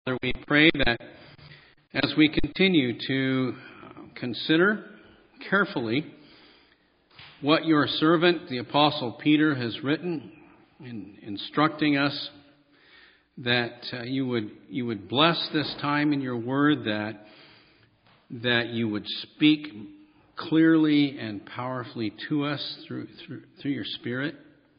Father, we pray that as we continue to consider carefully what your servant, the Apostle Peter, has written, in instructing us that you would bless this time in your word, that you would speak clearly and powerfully to us through your Spirit,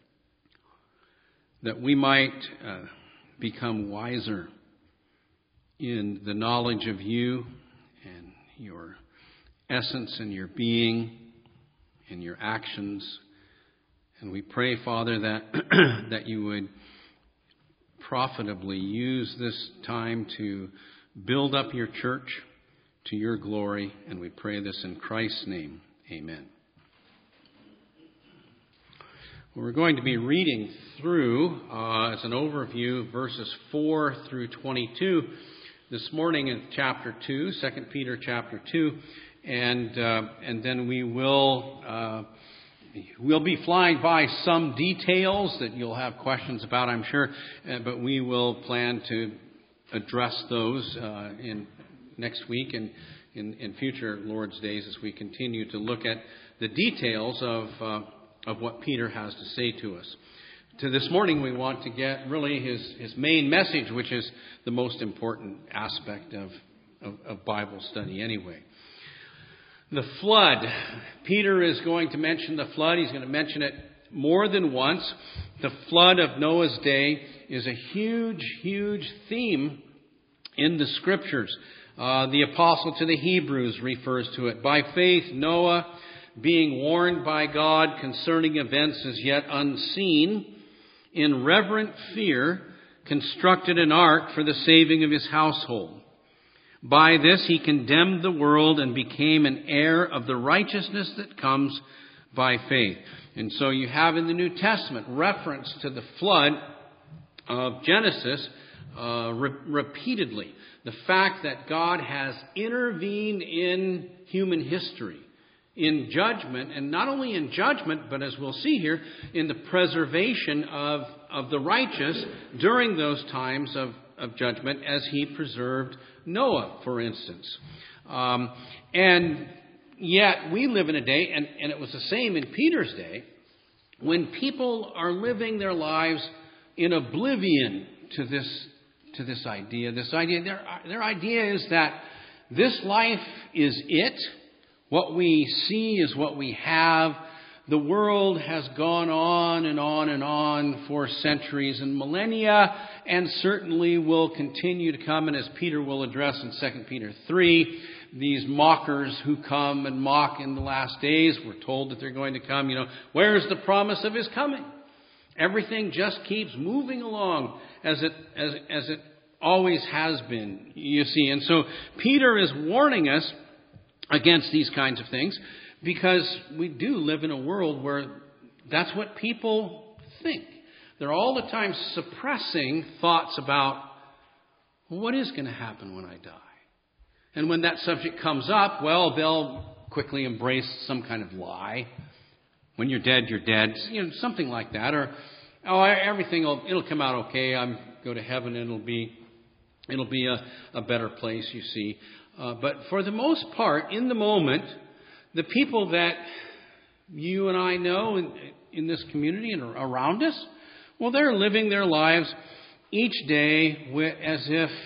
that we might become wiser in the knowledge of you and your essence and your being and your actions. And we pray, Father, that you would profitably use this time to build up your church to your glory. And we pray this in Christ's name. Amen. We're going to be reading through, as an overview, verses 4 through 22 this morning in chapter 2, 2 Peter chapter 2, and then we'll be flying by some details that you'll have questions about, I'm sure, but we will plan to address those in next week and in future Lord's days as we continue to look at the details of what Peter has to say to us. To this morning, we want to get really his main message, which is the most important aspect of Bible study anyway. The flood. Peter is going to mention the flood. He's going to mention it more than once. The flood of Noah's day is a huge, huge theme in the Scriptures. The apostle to the Hebrews refers to it. By faith, Noah, being warned by God concerning events as yet unseen, in reverent fear, constructed an ark for the saving of his household. By this he condemned the world and became an heir of the righteousness that comes by faith. And so you have in the New Testament reference to the flood of Genesis repeatedly. The fact that God has intervened in human history, in judgment, and not only in judgment, but as we'll see here, in the preservation of the righteous during those times of judgment, as he preserved Noah, for instance. And yet we live in a day, and it was the same in Peter's day, when people are living their lives in oblivion to this idea. Their idea is that this life is it. What we see is what we have. The world has gone on and on and on for centuries and millennia, and certainly will continue to come. And as Peter will address in 2 Peter 3, these mockers who come and mock in the last days, we're told that they're going to come. Where's the promise of his coming? Everything just keeps moving along as it always has been, you see. And so Peter is warning us against these kinds of things, because we do live in a world where that's what people think. They're all the time suppressing thoughts about, well, what is going to happen when I die? And when that subject comes up, well, they'll quickly embrace some kind of lie. When you're dead, you're dead. Something like that. Or, everything it'll come out okay. I'm go to heaven and it'll be a better place, you see. But for the most part, in the moment, the people that you and I know in this community and around us, well, they're living their lives each day as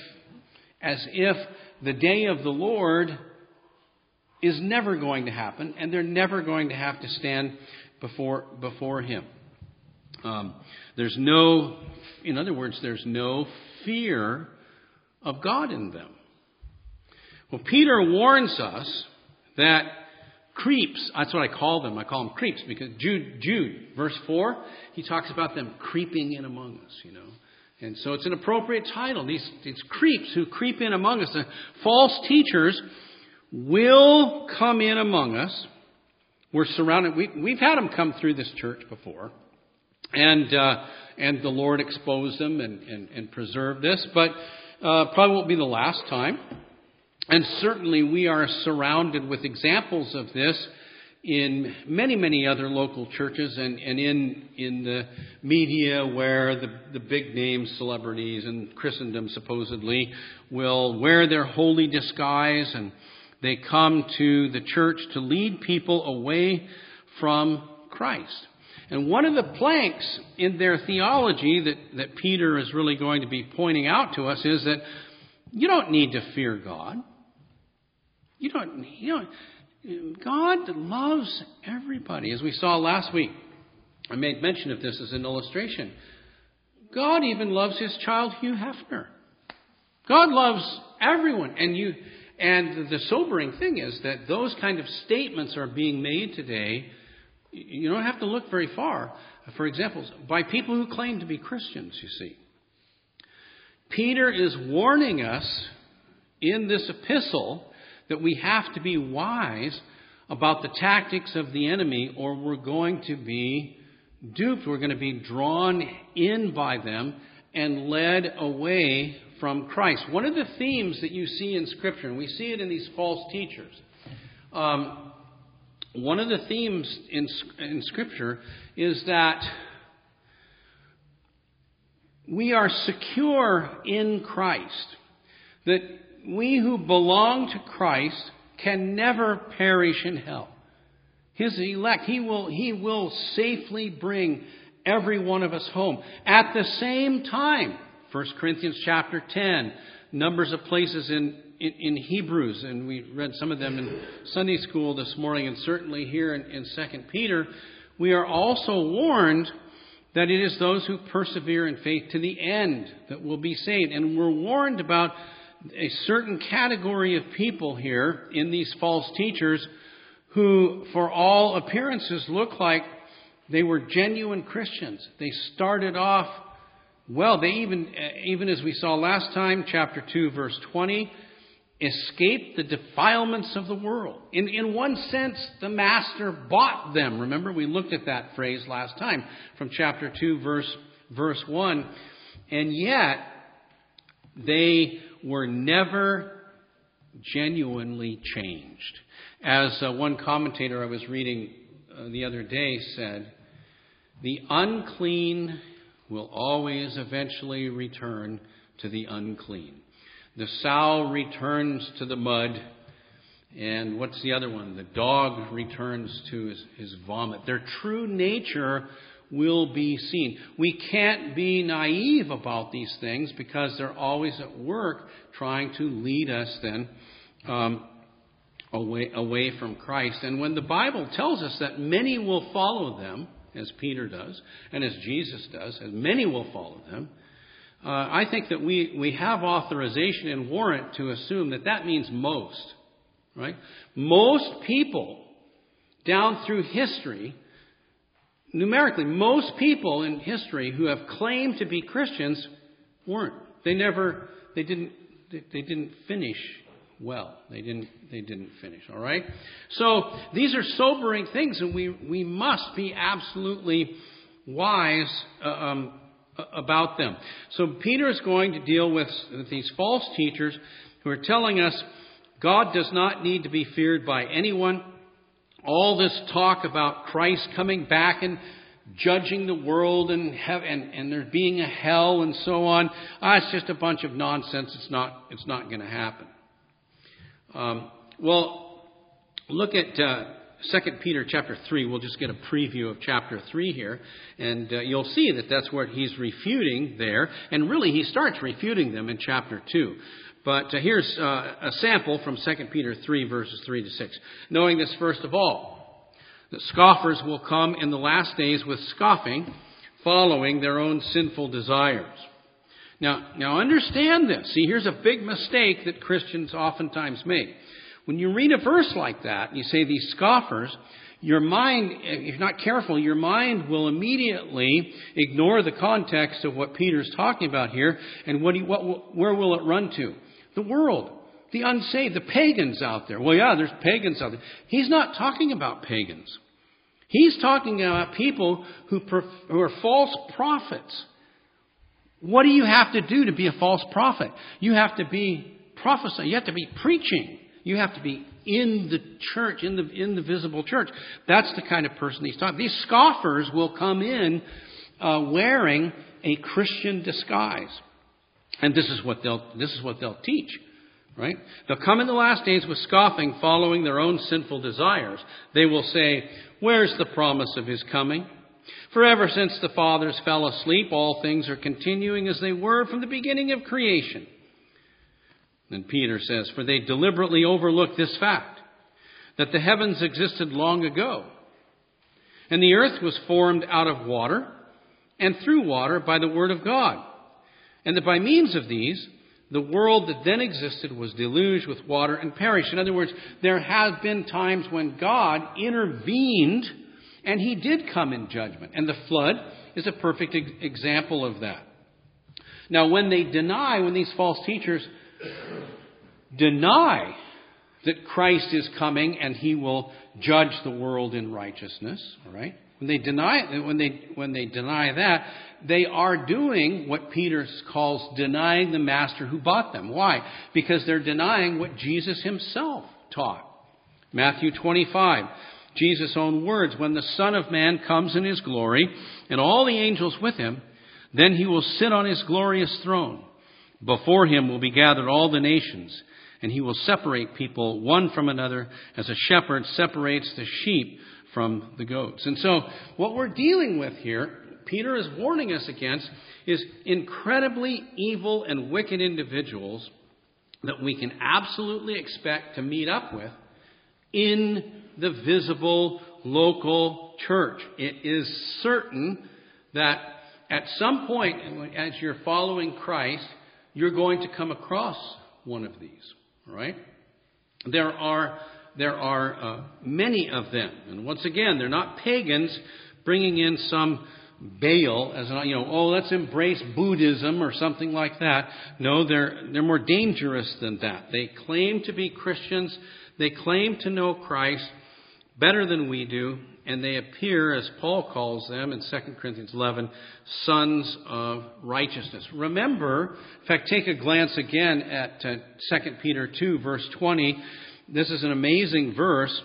if the day of the Lord is never going to happen, and they're never going to have to stand before Him. There's no fear of God in them. Well, Peter warns us that creeps, that's what I call them. I call them creeps because Jude, verse 4, he talks about them creeping in among us, And so it's an appropriate title. These creeps who creep in among us, the false teachers will come in among us. We're surrounded. We've had them come through this church before. And the Lord exposed them and preserved this. But probably won't be the last time. And certainly we are surrounded with examples of this in many, many other local churches and in the media where the big name celebrities in Christendom supposedly will wear their holy disguise, and they come to the church to lead people away from Christ. And one of the planks in their theology that Peter is really going to be pointing out to us is that you don't need to fear God. God loves everybody. As we saw last week, I made mention of this as an illustration. God even loves his child Hugh Hefner. God loves everyone. And the sobering thing is that those kind of statements are being made today. You don't have to look very far for examples by people who claim to be Christians, you see. Peter is warning us in this epistle that we have to be wise about the tactics of the enemy, or we're going to be duped. We're going to be drawn in by them and led away from Christ. One of the themes that you see in Scripture, and we see it in these false teachers, one of the themes in Scripture is that we are secure in Christ, that we who belong to Christ can never perish in hell. His elect, He will safely bring every one of us home. At the same time, 1 Corinthians chapter 10, numbers of places in Hebrews, and we read some of them in Sunday school this morning, and certainly here in 2 Peter, we are also warned that it is those who persevere in faith to the end that will be saved. And we're warned about a certain category of people here in these false teachers who, for all appearances, look like they were genuine Christians. They started off well. They even as we saw last time, chapter 2, verse 20, escaped the defilements of the world. In one sense, the Master bought them. Remember, we looked at that phrase last time from chapter 2, verse 1. And yet, they were never genuinely changed. As one commentator I was reading the other day said, the unclean will always eventually return to the unclean. The sow returns to the mud, and what's the other one? The dog returns to his vomit. Their true nature will be seen. We can't be naive about these things because they're always at work trying to lead us then away from Christ. And when the Bible tells us that many will follow them, as Peter does, and as Jesus does, and many will follow them, I think that we have authorization and warrant to assume that means most, right? Most people down through history, numerically, most people in history who have claimed to be Christians weren't. They didn't finish well. They didn't finish, all right? So these are sobering things, and we must be absolutely wise about them. So Peter is going to deal with these false teachers who are telling us God does not need to be feared by anyone. All this talk about Christ coming back and judging the world and there being a hell and so on, it's just a bunch of nonsense. It's not going to happen. Well, look at 2 Peter chapter 3. We'll just get a preview of chapter 3 here, and you'll see that that's what he's refuting there. And really, he starts refuting them in chapter 2. But here's a sample from 2 Peter 3, verses 3 to 6. Knowing this, first of all, that scoffers will come in the last days with scoffing, following their own sinful desires. Now understand this. See, here's a big mistake that Christians oftentimes make. When you read a verse like that, and you say these scoffers, your mind, if you're not careful, your mind will immediately ignore the context of what Peter's talking about here, and where will it run to? The world, the unsaved, the pagans out there. Well, yeah, there's pagans out there. He's not talking about pagans. He's talking about people who are false prophets. What do you have to do to be a false prophet? You have to be prophesying. You have to be preaching. You have to be in the church, in the visible church. That's the kind of person he's talking. These scoffers will come in wearing a Christian disguise. And this is what they'll teach. Right? They'll come in the last days with scoffing, following their own sinful desires. They will say, "Where's the promise of his coming? For ever since the fathers fell asleep, all things are continuing as they were from the beginning of creation." And Peter says, "For they deliberately overlook this fact, that the heavens existed long ago, and the earth was formed out of water and through water by the word of God, and that by means of these, the world that then existed was deluged with water and perished." In other words, there have been times when God intervened and he did come in judgment. And the flood is a perfect example of that. Now, when these false teachers deny that Christ is coming and he will judge the world in righteousness, all right? When they deny that, they are doing what Peter calls denying the master who bought them. Why? Because they're denying what Jesus himself taught. Matthew 25, Jesus' own words, "When the Son of Man comes in his glory and all the angels with him, then he will sit on his glorious throne. Before him will be gathered all the nations, and he will separate people one from another as a shepherd separates the sheep from the goats." And so what we're dealing with here, Peter is warning us against, is incredibly evil and wicked individuals that we can absolutely expect to meet up with in the visible local church. It is certain that at some point, as you're following Christ, you're going to come across one of these, right? There are many of them. And once again, they're not pagans bringing in some Baal as let's embrace Buddhism or something like that. No, they're more dangerous than that. They claim to be Christians. They claim to know Christ better than we do. And they appear, as Paul calls them in 2 Corinthians 11, sons of righteousness. Remember, in fact, take a glance again at 2 Peter 2, verse 20. This is an amazing verse,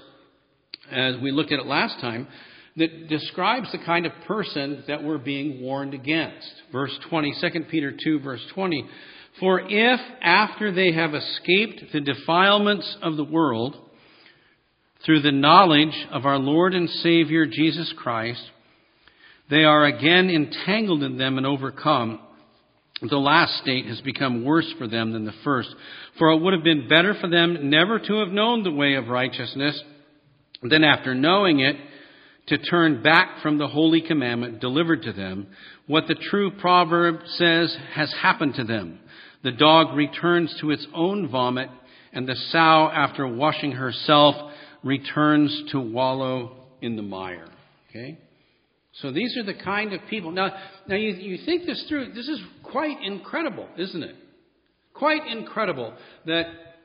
as we looked at it last time, that describes the kind of person that we're being warned against. Verse 20, 2 Peter 2, verse 20. "For if, after they have escaped the defilements of the world, through the knowledge of our Lord and Savior Jesus Christ, they are again entangled in them and overcome, the last state has become worse for them than the first. For it would have been better for them never to have known the way of righteousness than after knowing it, to turn back from the holy commandment delivered to them. What the true proverb says has happened to them. The dog returns to its own vomit, and the sow, after washing herself, returns to wallow in the mire." Okay? So these are the kind of people. Now you think this through. This is quite incredible, isn't it? Quite incredible that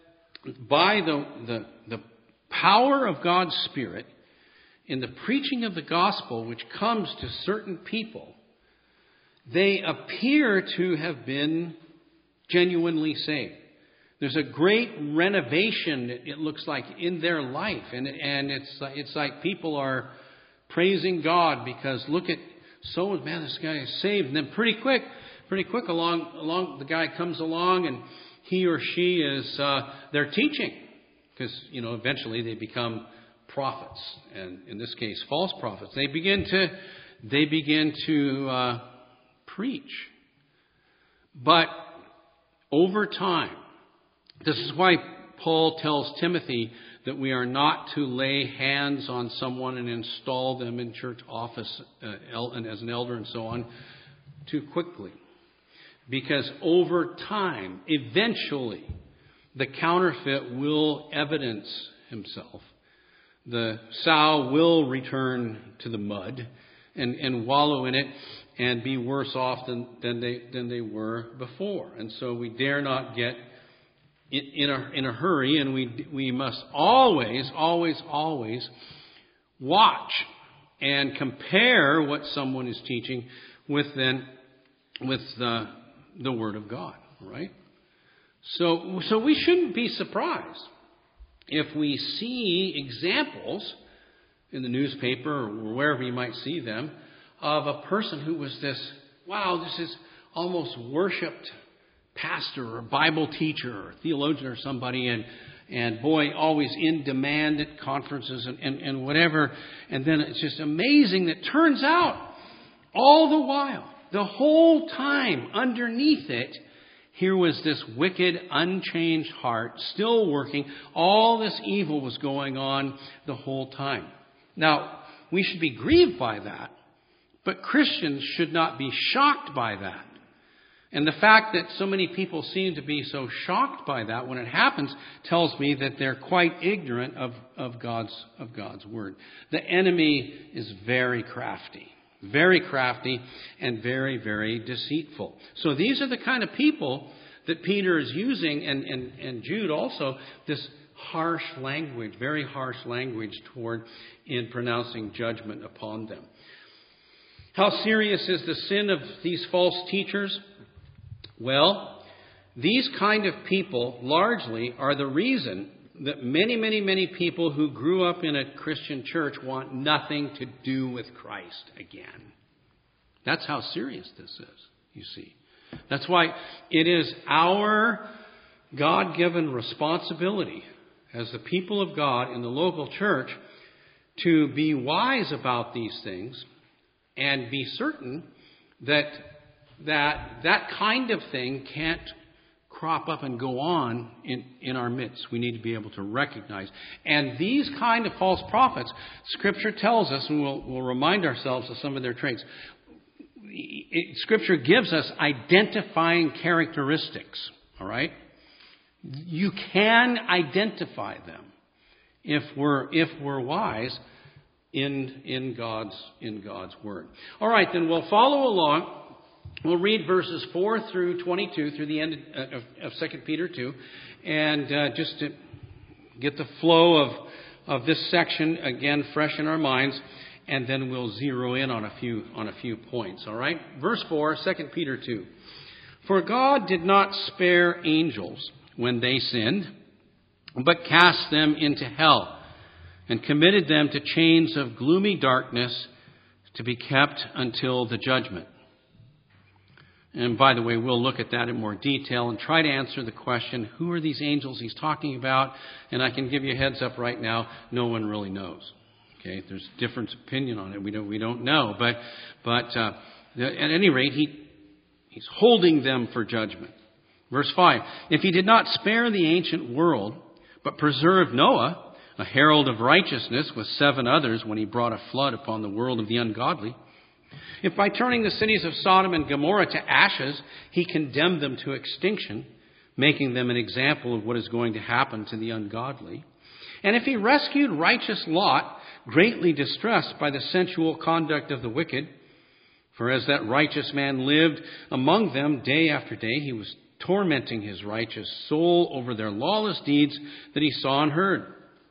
by the power of God's Spirit, in the preaching of the gospel, which comes to certain people, they appear to have been genuinely saved. There's a great renovation, it looks like, in their life. And it's like people are praising God because look at man, this guy is saved. And then pretty quick along the guy comes along and he or she is, they're teaching. Because, eventually they become prophets. And in this case, false prophets. They begin to preach. But over time, this is why Paul tells Timothy that we are not to lay hands on someone and install them in church office and as an elder and so on too quickly. Because over time, eventually, the counterfeit will evidence himself. The sow will return to the mud and wallow in it and be worse off than they were before. And so we dare not get in a hurry, and we must always watch and compare what someone is teaching with the Word of God, right? So we shouldn't be surprised if we see examples in the newspaper or wherever you might see them of a person who was this is almost worshipped pastor or Bible teacher or theologian or somebody, and boy, always in demand at conferences and whatever. And then it's just amazing that turns out all the while, the whole time underneath it, here was this wicked, unchanged heart still working. All this evil was going on the whole time. Now, we should be grieved by that, but Christians should not be shocked by that. And the fact that so many people seem to be so shocked by that when it happens tells me that they're quite ignorant of God's word. The enemy is very crafty and very, very deceitful. So these are the kind of people that Peter is using, and Jude also, this harsh language, very harsh language toward in pronouncing judgment upon them. How serious is the sin of these false teachers? Well, these kind of people largely are the reason that many, many, many people who grew up in a Christian church want nothing to do with Christ again. That's how serious this is, you see. That's why it is our God-given responsibility as the people of God in the local church to be wise about these things and be certain that kind of thing can't crop up and go on in our midst. We need to be able to recognize. And these kind of false prophets, Scripture tells us, and we'll remind ourselves of some of their traits. Scripture gives us identifying characteristics. All right? You can identify them if we're wise in God's word. All right, then we'll follow along. We'll read verses 4 through 22 through the end of 2 Peter 2, and just to get the flow of this section again fresh in our minds, and then we'll zero in on a few points. All right, verse 4, 2 Peter 2. For God did not spare angels when they sinned, but cast them into hell, and committed them to chains of gloomy darkness to be kept until the judgment. And by the way, we'll look at that in more detail and try to answer the question, who are these angels he's talking about? And I can give you a heads up right now, no one really knows. Okay, there's different opinion on it. We don't know. But at any rate, he's holding them for judgment. Verse 5, if he did not spare the ancient world, but preserved Noah, a herald of righteousness, with 7 others when he brought a flood upon the world of the ungodly, if by turning the cities of Sodom and Gomorrah to ashes, he condemned them to extinction, making them an example of what is going to happen to the ungodly, and if he rescued righteous Lot, greatly distressed by the sensual conduct of the wicked, for as that righteous man lived among them day after day, he was tormenting his righteous soul over their lawless deeds that he saw and heard.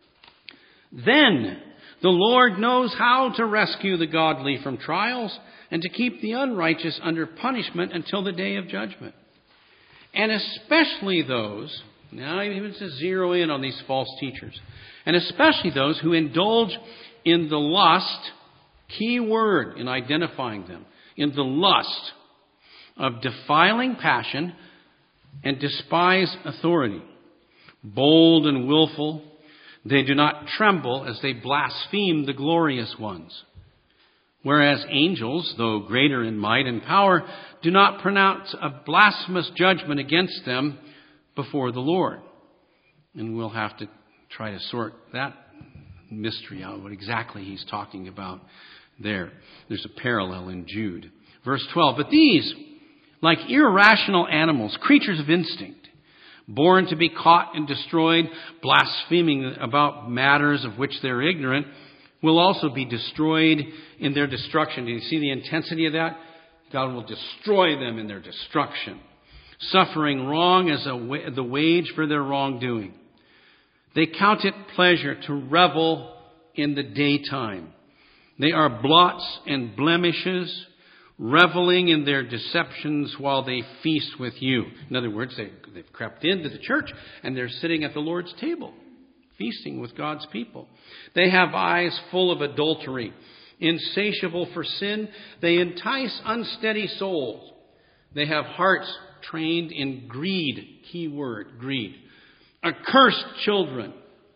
Then the Lord knows how to rescue the godly from trials and to keep the unrighteous under punishment until the day of judgment. And especially those, now even to zero in on these false teachers, and especially those who indulge in the lust, key word in identifying them, in the lust of defiling passion and despise authority. Bold and willful, they do not tremble as they blaspheme the glorious ones. Whereas angels, though greater in might and power, do not pronounce a blasphemous judgment against them before the Lord. And we'll have to try to sort that mystery out, what exactly he's talking about there. There's a parallel in Jude. Verse 12, but these, like irrational animals, creatures of instinct, born to be caught and destroyed, blaspheming about matters of which they're ignorant, will also be destroyed in their destruction. Do you see the intensity of that? God will destroy them in their destruction, suffering wrong as the wage for their wrongdoing. They count it pleasure to revel in the daytime. They are blots and blemishes, reveling in their deceptions while they feast with you. In other words, they've crept into the church and they're sitting at the Lord's table. feasting with God's people. They have eyes full of adultery. Insatiable for sin, they entice unsteady souls. They have hearts trained in greed. Key word, greed. Accursed children.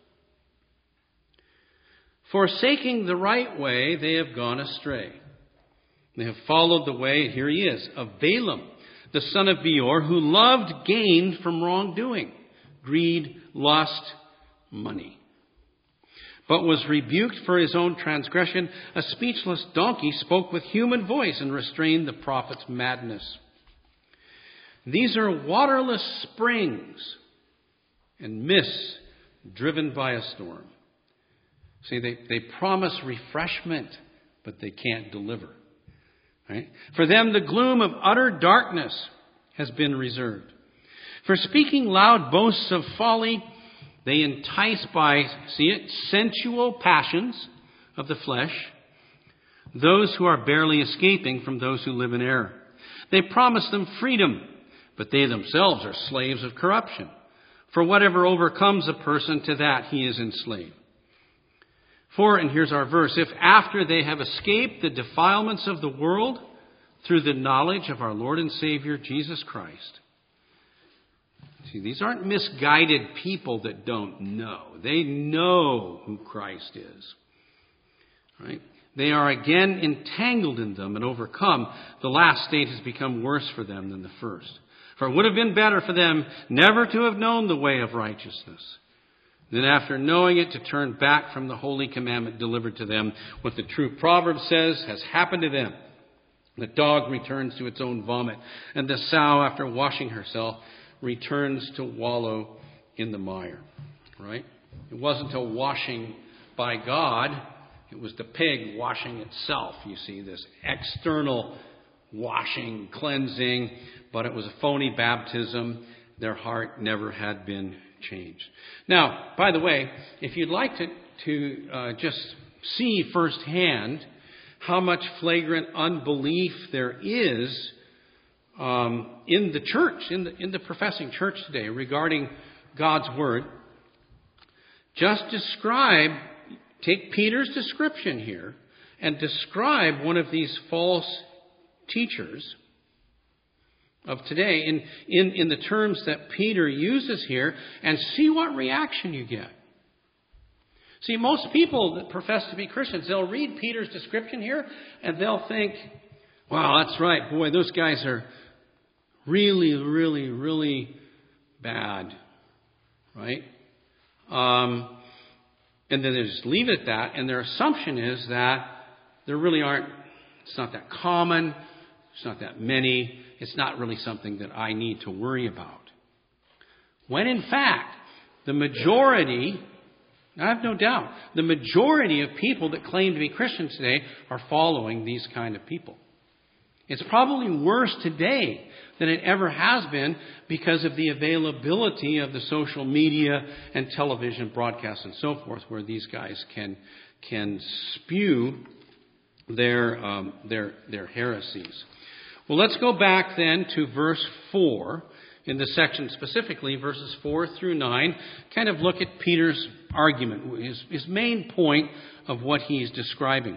Forsaking the right way, they have gone astray. They have followed the way, here he is, of Balaam, the son of Beor, who loved gain from wrongdoing, greed, lust, money. But was rebuked for his own transgression. A speechless donkey spoke with human voice and restrained the prophet's madness. These are waterless springs and mists driven by a storm. See, they promise refreshment, but they can't deliver. Right? For them, the gloom of utter darkness has been reserved. For speaking loud boasts of folly, they entice by, see it, sensual passions of the flesh, those who are barely escaping from those who live in error. They promise them freedom, but they themselves are slaves of corruption. For whatever overcomes a person, to that he is enslaved. For, and here's our verse, if after they have escaped the defilements of the world through the knowledge of our Lord and Savior Jesus Christ. See, these aren't misguided people that don't know. They know who Christ is. Right? They are again entangled in them and overcome. The last state has become worse for them than the first. For it would have been better for them never to have known the way of righteousness, then after knowing it, to turn back from the holy commandment delivered to them. What the true proverb says has happened to them. The dog returns to its own vomit, and the sow, after washing herself, returns to wallow in the mire. Right? It wasn't a washing by God. It was the pig washing itself. You see, this external washing, cleansing, but it was a phony baptism. Their heart never had been changed. Now, by the way, if you'd like to just see firsthand how much flagrant unbelief there is in the church, in the professing church today regarding God's Word, just take Peter's description here and describe one of these false teachers of today in the terms that Peter uses here, and see what reaction you get. See, most people that profess to be Christians, they'll read Peter's description here and they'll think, wow, that's right, boy, those guys are really, really, really bad. Right? And then they just leave it at that, and their assumption is that there really aren't, it's not that common, it's not that many, it's not really something that I need to worry about. When in fact, the majority, I have no doubt, the majority of people that claim to be Christians today are following these kind of people. It's probably worse today than it ever has been because of the availability of the social media and television broadcasts and so forth, where these guys can spew their heresies. Well, let's go back then to verse 4 in the section, specifically verses 4 through 9, kind of look at Peter's argument, his main point of what he's describing.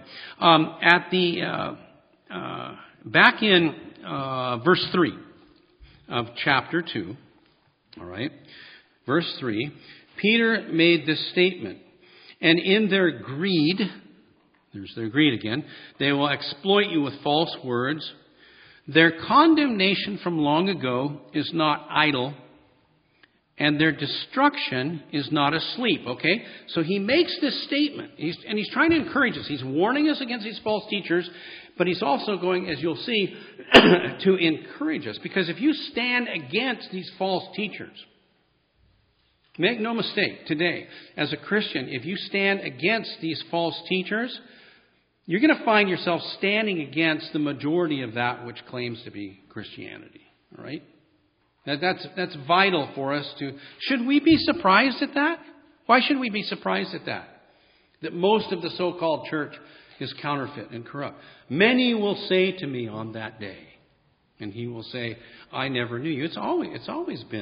Back in verse 3 of chapter 2, all right, verse 3, Peter made this statement, and in their greed, there's their greed again, they will exploit you with false words. Their condemnation from long ago is not idle, and their destruction is not asleep. Okay? So he makes this statement, he's trying to encourage us. He's warning us against these false teachers, but he's also going, as you'll see, to encourage us. Because if you stand against these false teachers, make no mistake, today, as a Christian, if you stand against these false teachers, you're going to find yourself standing against the majority of that which claims to be Christianity. All right? That's vital for us to... Should we be surprised at that? Why should we be surprised at that? That most of the so-called church is counterfeit and corrupt. Many will say to me on that day, and he will say, I never knew you. It's always been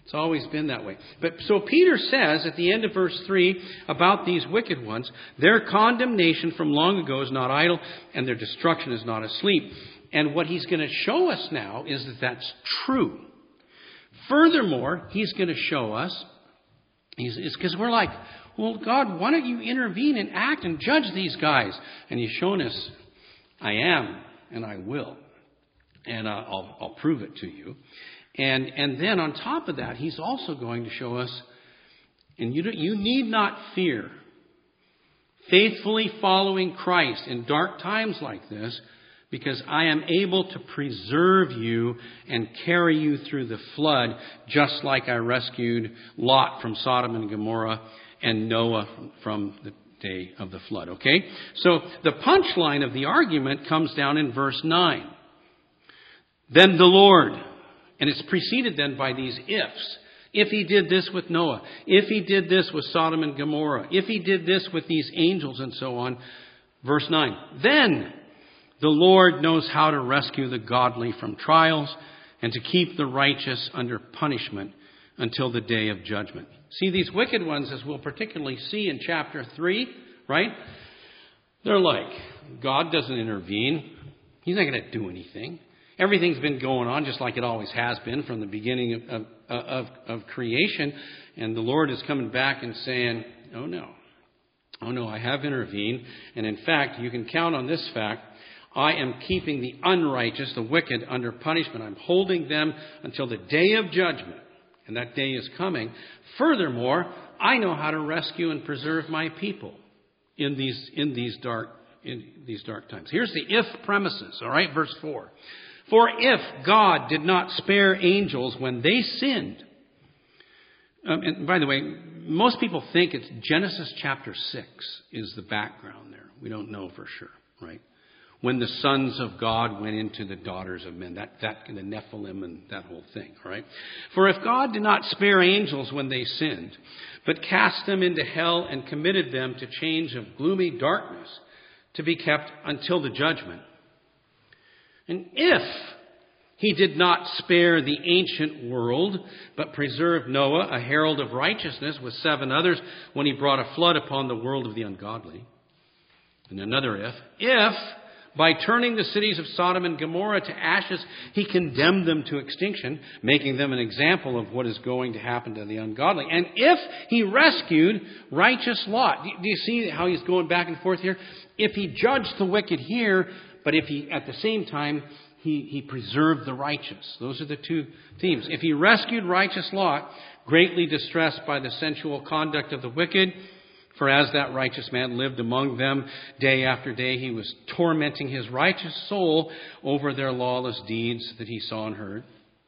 It's always been that way. But so Peter says at the end of verse 3 about these wicked ones, their condemnation from long ago is not idle, and their destruction is not asleep. And what he's going to show us now is that that's true. Furthermore, he's going to show us, because we're like, well, God, why don't you intervene and act and judge these guys? And he's shown us, I am and I will. And I'll prove it to you. And then on top of that, he's also going to show us, and you need not fear, faithfully following Christ in dark times like this, because I am able to preserve you and carry you through the flood, just like I rescued Lot from Sodom and Gomorrah and Noah from the day of the flood. Okay? So the punchline of the argument comes down in verse 9. Then the Lord, and it's preceded then by these ifs. If he did this with Noah, if he did this with Sodom and Gomorrah, if he did this with these angels and so on. Verse 9. Then the Lord knows how to rescue the godly from trials and to keep the righteous under punishment until the day of judgment. See, these wicked ones, as we'll particularly see in chapter 3, right? They're like, God doesn't intervene. He's not going to do anything. Everything's been going on just like it always has been from the beginning of creation. And the Lord is coming back and saying, oh no, I have intervened. And in fact, you can count on this fact. I am keeping the unrighteous, the wicked, under punishment. I'm holding them until the day of judgment. And that day is coming. Furthermore, I know how to rescue and preserve my people in these dark times. Here's the if premises, all right? Verse 4. For if God did not spare angels when they sinned. And by the way, most people think it's Genesis chapter 6 is the background there. We don't know for sure, right? When the sons of God went into the daughters of men, that the Nephilim and that whole thing, all right? For if God did not spare angels when they sinned, but cast them into hell and committed them to chains of gloomy darkness to be kept until the judgment. And if he did not spare the ancient world, but preserved Noah, a herald of righteousness, with 7 others, when he brought a flood upon the world of the ungodly. And another if by turning the cities of Sodom and Gomorrah to ashes, he condemned them to extinction, making them an example of what is going to happen to the ungodly. And if he rescued righteous Lot. Do you see how he's going back and forth here? If he judged the wicked here, but if he, at the same time, he preserved the righteous. Those are the two themes. If he rescued righteous Lot, greatly distressed by the sensual conduct of the wicked, for as that righteous man lived among them day after day, he was tormenting his righteous soul over their lawless deeds that he saw and heard.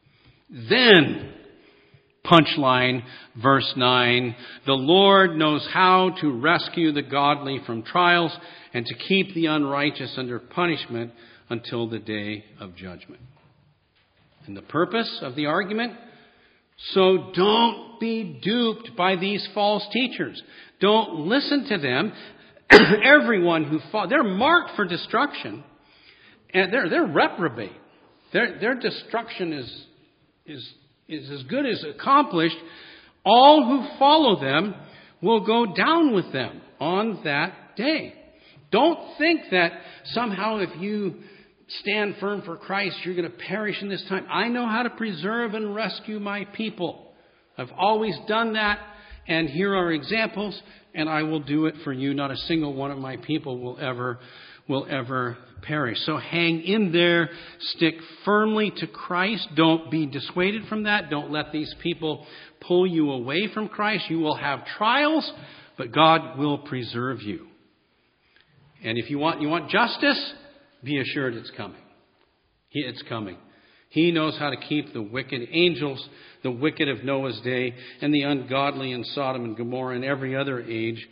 Then, punchline, verse 9, the Lord knows how to rescue the godly from trials and to keep the unrighteous under punishment until the day of judgment. And the purpose of the argument? So don't be duped by these false teachers. Don't listen to them. Everyone who they're marked for destruction, and they're reprobate. Their destruction is as good as accomplished. All who follow them will go down with them on that day. Don't think that somehow if you stand firm for Christ, you're going to perish in this time. I know how to preserve and rescue my people. I've always done that, and here are examples, and I will do it for you. Not a single one of my people will ever perish. So hang in there. Stick firmly to Christ. Don't be dissuaded from that. Don't let these people pull you away from Christ. You will have trials, but God will preserve you. And if you want justice, be assured it's coming. It's coming. He knows how to keep the wicked angels, the wicked of Noah's day, and the ungodly in Sodom and Gomorrah and every other age,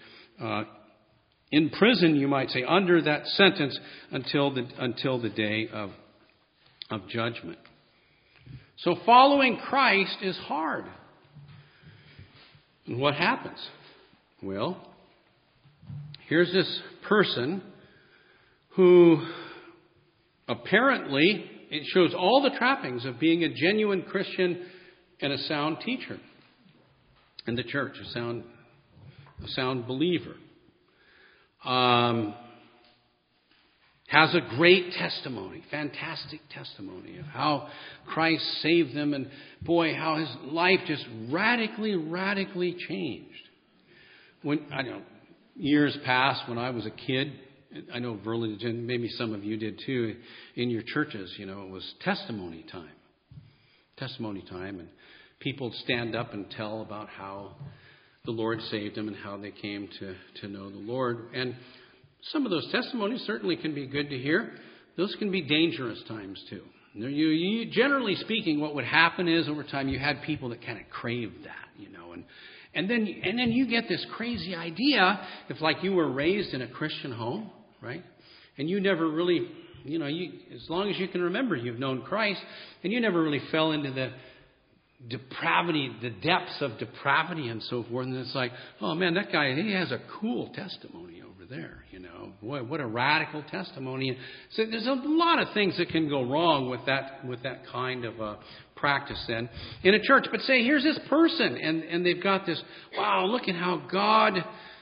in prison, you might say, under that sentence until the day of judgment. So following Christ is hard. And what happens? Well, here's this person who apparently, it shows all the trappings of being a genuine Christian and a sound teacher in the church, a sound believer. Has a great testimony, fantastic testimony of how Christ saved them, and boy, how his life just radically changed. Years past when I was a kid, I know Burlington, maybe some of you did too, in your churches, it was testimony time. Testimony time, and people would stand up and tell about how the Lord saved them and how they came to know the Lord. And some of those testimonies certainly can be good to hear. Those can be dangerous times too. Generally speaking, what would happen is over time you had people that kind of craved that, and then you get this crazy idea if like you were raised in a Christian home, right? And you never really, as long as you can remember, you've known Christ, and you never really fell into the depravity, the depths of depravity and so forth. And it's like, oh man, that guy, he has a cool testimony over there, Boy, what a radical testimony. So there's a lot of things that can go wrong with that kind of practice then in a church. But say, here's this person, and they've got this, wow, look at how God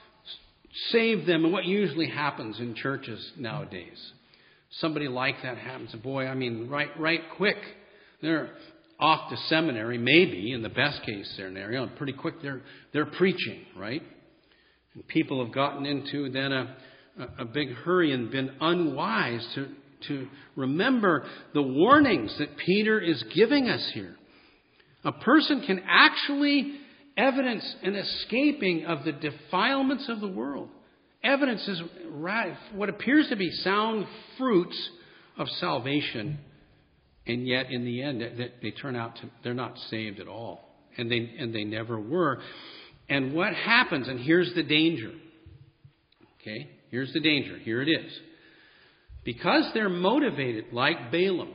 saved them. And what usually happens in churches nowadays, somebody like that happens. Boy, right quick, they're off to seminary, maybe in the best case scenario, and pretty quick they're preaching, right? And people have gotten into then a big hurry and been unwise to remember the warnings that Peter is giving us here. A person can actually evidence an escaping of the defilements of the world. Evidence is what appears to be sound fruits of salvation, and yet in the end they turn out they're not saved at all, and they never were. And what happens? And here's the danger. Okay, here's the danger. Here it is. Because they're motivated like Balaam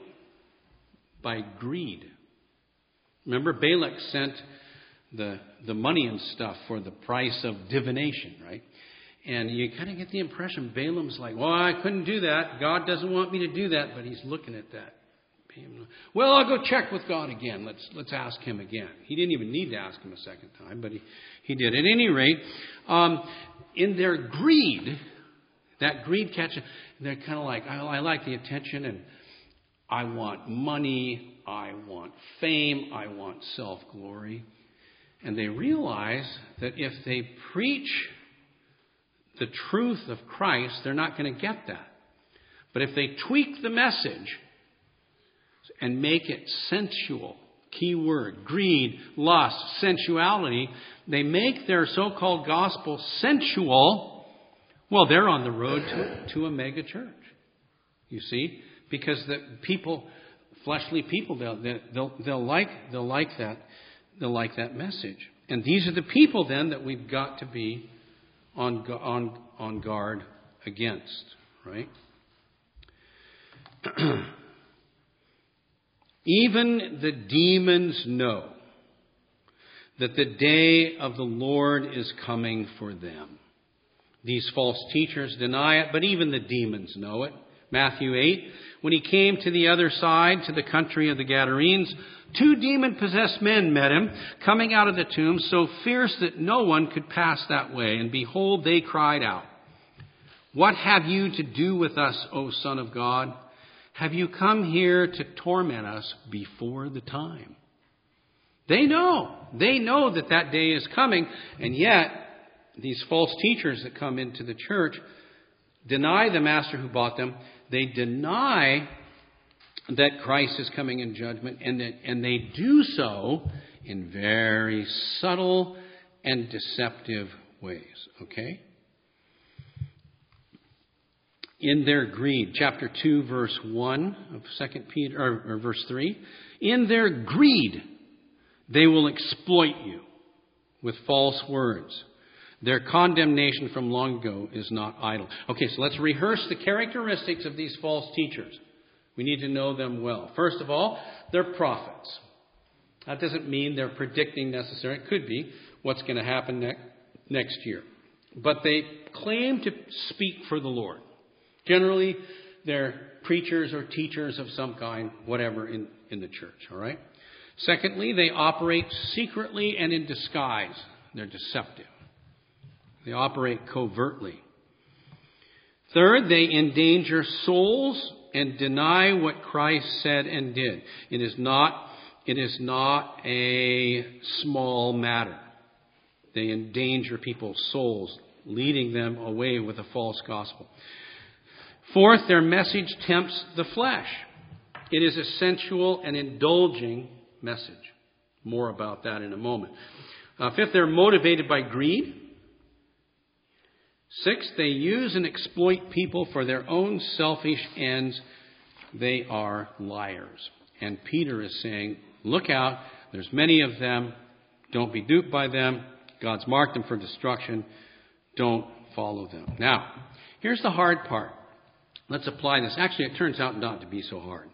by greed. Remember, Balak sent the money and stuff for the price of divination, right? And you kind of get the impression Balaam's like, well, I couldn't do that. God doesn't want me to do that, but he's looking at that. Well, I'll go check with God again. Let's ask him again. He didn't even need to ask him a second time, but he did. At any rate, in their greed, that greed catches, they're kind of like, I like the attention, and I want money, I want fame, I want self-glory. And they realize that if they preach the truth of Christ, they're not going to get that. But if they tweak the message and make it sensual, key word, greed, lust, sensuality, they make their so-called gospel sensual, well, they're on the road to a mega church. You see? Because the people, fleshly people, they'll like that message. And these are the people then that we've got to be on guard against, right? Even the demons know that the day of the Lord is coming for them. These false teachers deny it, but even the demons know it. Matthew 8, when he came to the other side, to the country of the Gadarenes, 2 demon-possessed men met him, coming out of the tomb, so fierce that no one could pass that way. And behold, they cried out, "What have you to do with us, O Son of God? Have you come here to torment us before the time?" They know that day is coming, and yet these false teachers that come into the church deny the master who bought them. They deny that Christ is coming in judgment, and they do so in very subtle and deceptive ways. Okay? In their greed, chapter 2, verse 1 of 2 Peter, or verse 3, in their greed, they will exploit you with false words. Their condemnation from long ago is not idle. Okay, so let's rehearse the characteristics of these false teachers. We need to know them well. First of all, they're prophets. That doesn't mean they're predicting necessarily. It could be what's going to happen next year. But they claim to speak for the Lord. Generally, they're preachers or teachers of some kind, whatever, in the church. All right? Secondly, they operate secretly and in disguise. They're deceptive. They operate covertly. Third, they endanger souls and deny what Christ said and did. It is not a small matter. They endanger people's souls, leading them away with a false gospel. Fourth, their message tempts the flesh. It is a sensual and indulging message. More about that in a moment. Fifth, they're motivated by greed. Sixth, they use and exploit people for their own selfish ends. They are liars. And Peter is saying, look out, there's many of them. Don't be duped by them. God's marked them for destruction. Don't follow them. Now, here's the hard part. Let's apply this. Actually, it turns out not to be so hard.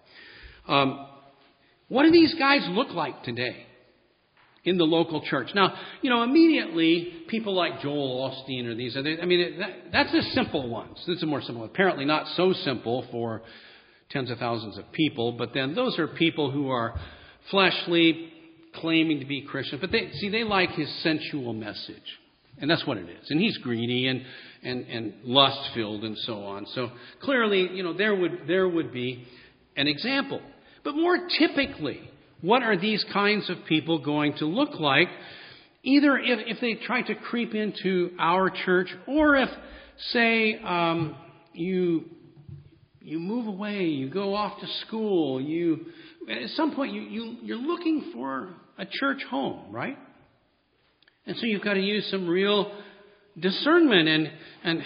What do these guys look like today in the local church? Now, immediately people like Joel Osteen or these others, that's the simple ones. This is more simple. Apparently not so simple for tens of thousands of people, but then those are people who are fleshly, claiming to be Christians, but they like his sensual message. And that's what it is. And he's greedy and lust-filled and so on. So clearly, there would be an example. But more typically, what are these kinds of people going to look like? Either if they try to creep into our church, or if, say, you move away, you go off to school, at some point you're looking for a church home, right? And so you've got to use some real discernment. And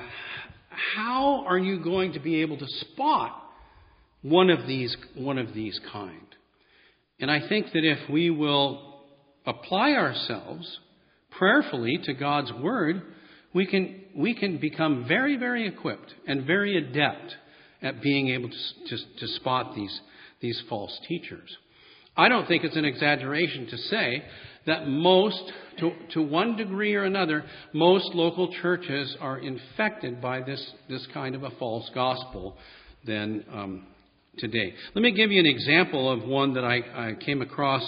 how are you going to be able to spot one of these kind? And I think that if we will apply ourselves prayerfully to God's Word, we can become very, very equipped and very adept at being able to spot these false teachers. I don't think it's an exaggeration to say that most, to one degree or another, most local churches are infected by this kind of a false gospel then today. Let me give you an example of one that I came across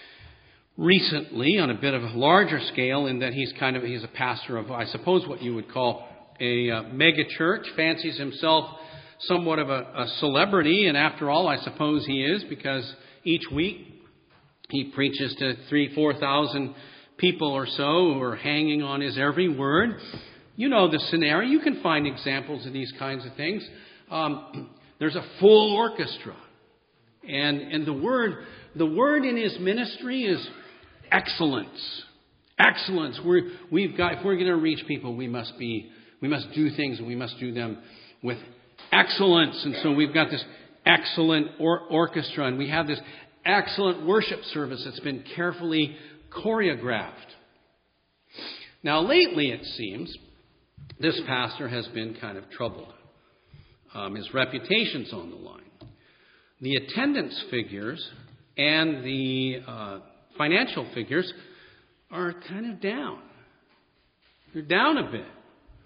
recently on a bit of a larger scale, in that he's a pastor of, I suppose, what you would call a mega church, fancies himself somewhat of a celebrity, and after all, I suppose he is, because each week he preaches to 3,000-4,000 people or so who are hanging on his every word. You know the scenario. You can find examples of these kinds of things. There's a full orchestra, and the word in his ministry is excellence. Excellence. If we're going to reach people, we must do things, and we must do them with excellence. And so we've got this excellent orchestra, and we have this excellent worship service that's been carefully choreographed. Now, lately, it seems, this pastor has been kind of troubled. His reputation's on the line. The attendance figures and the financial figures are kind of down. They're down a bit.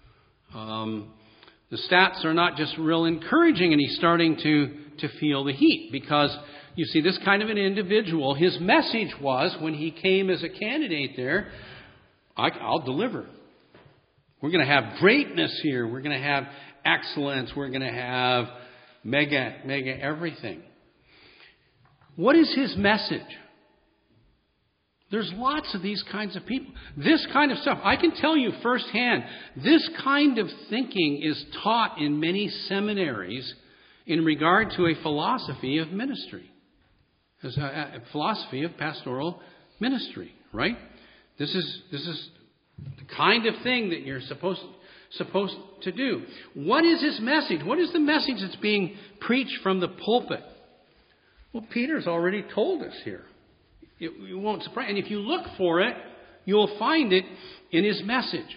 The stats are not just real encouraging, and he's starting to feel the heat, because you see, this kind of an individual, his message was, when he came as a candidate there, I'll deliver. We're going to have greatness here. We're going to have excellence. We're going to have mega everything. What is his message? There's lots of these kinds of people. This kind of stuff, I can tell you firsthand, this kind of thinking is taught in many seminaries in regard to a philosophy of ministry. There's a philosophy of pastoral ministry, right? This is the kind of thing that you're supposed to do. What is his message? What is the message that's being preached from the pulpit? Well, Peter's already told us here. You won't surprise. And if you look for it, you'll find it in his message.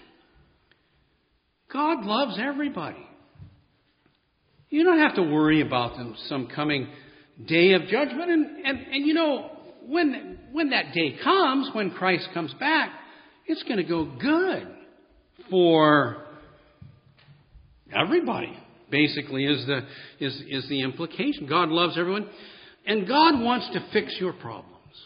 God loves everybody. You don't have to worry about some coming day of judgment. And you know, when that day comes, when Christ comes back, it's going to go good for everybody, basically, is the implication. God loves everyone, and God wants to fix your problems.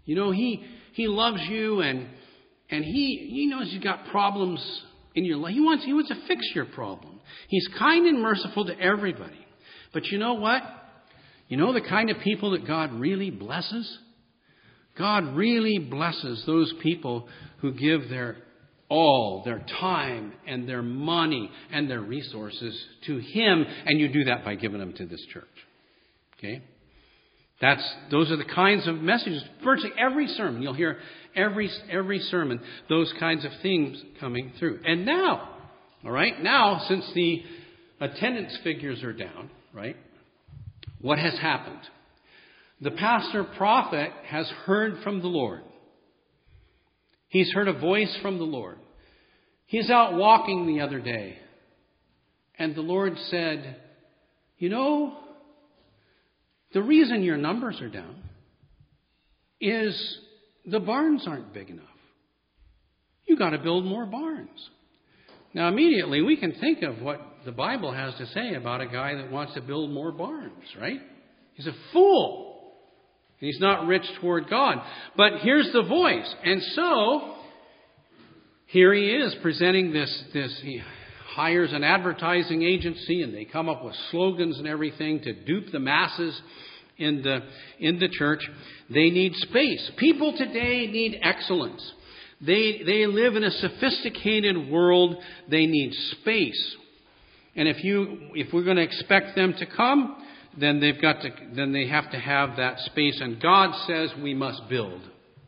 He loves you, and he knows you've got problems in your life. He wants to fix your problem. He's kind and merciful to everybody. But you know what? You know the kind of people that God really blesses? God really blesses those people who give their all, their time and their money and their resources to Him, and you do that by giving them to this church. Okay? Those are the kinds of messages. Virtually every sermon, you'll hear every sermon, those kinds of things coming through. And now, all right, now since the attendance figures are down, right, what has happened? The pastor prophet has heard from the Lord. He's heard a voice from the Lord. He's out walking the other day, and the Lord said, the reason your numbers are down is the barns aren't big enough. You got to build more barns. Now, immediately we can think of what the Bible has to say about a guy that wants to build more barns, right? He's a fool. He's not rich toward God. But here's the voice. And so, here he is presenting this. He hires an advertising agency, and they come up with slogans and everything to dupe the masses in the church. They need space. People today need excellence. They live in a sophisticated world. They need space. And if we're going to expect them to come, then they have to have that space. And God says we must build.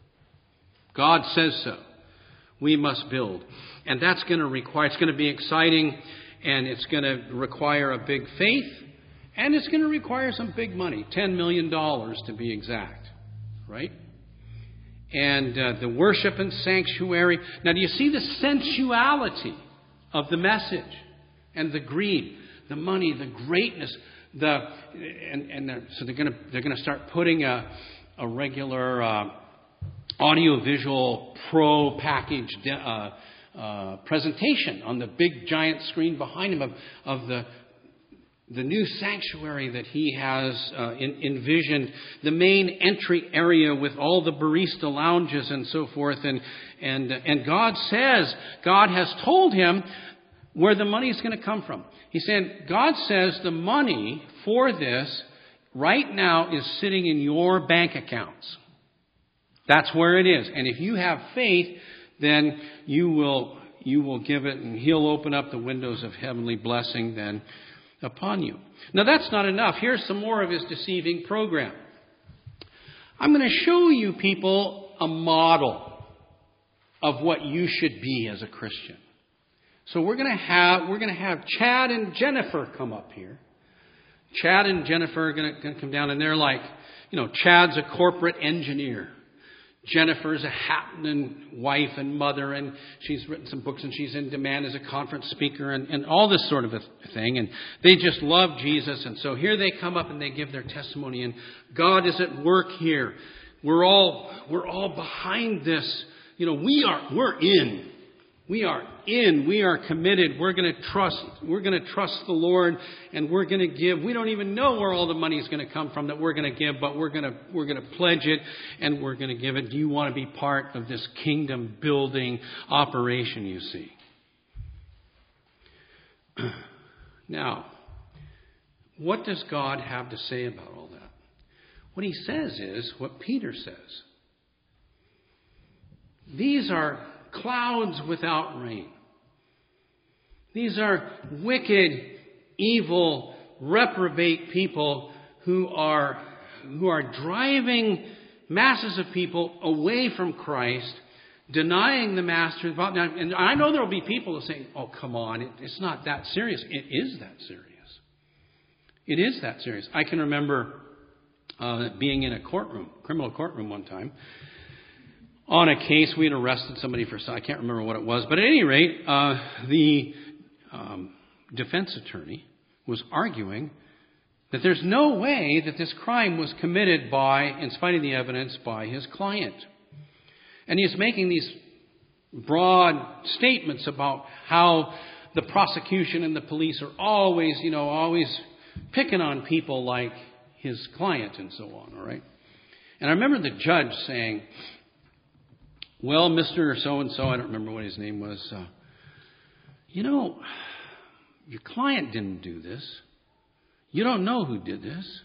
God says so. We must build. And that's going to be exciting, and it's going to require a big faith, and it's going to require some big money, $10 million to be exact, right? And the worship and sanctuary. Now, do you see the sensuality of the message and the greed, the money, the greatness? So they're going to start putting a regular audiovisual pro package presentation on the big giant screen behind him of the new sanctuary that he has envisioned, the main entry area with all the barista lounges and so forth. And God has told him where the money is going to come from. He said, God says the money for this right now is sitting in your bank accounts. That's where it is. And if you have faith, then you will give it, and He'll open up the windows of heavenly blessing then upon you. Now, that's not enough. Here's some more of His deceiving program. I'm going to show you people a model of what you should be as a Christian. So we're going to have Chad and Jennifer come up here. Chad and Jennifer are going to come down, and they're like, Chad's a corporate engineer. Jennifer's a happening wife and mother, and she's written some books, and she's in demand as a conference speaker and all this sort of a thing. And they just love Jesus. And so here they come up and they give their testimony, and God is at work here. We're all behind this. We're in. We are in. We are committed. We're going to trust. We're going to trust the Lord, and we're going to give. We don't even know where all the money is going to come from that we're going to give, but we're going to pledge it, and we're going to give it. Do you want to be part of this kingdom building operation? You see. Now, what does God have to say about all that? What He says is what Peter says. These are clouds without rain. These are wicked, evil, reprobate people who are driving masses of people away from Christ, denying the Master. And I know there will be people who say, "Oh, come on, it's not that serious." It is that serious. It is that serious. I can remember being in a criminal courtroom one time. On a case, we had arrested somebody for, I can't remember what it was, but at any rate, the defense attorney was arguing that there's no way that this crime was committed in spite of the evidence, by his client. And he's making these broad statements about how the prosecution and the police are always picking on people like his client and so on, all right? And I remember the judge saying, well, Mr. So-and-so, I don't remember what his name was, your client didn't do this. You don't know who did this.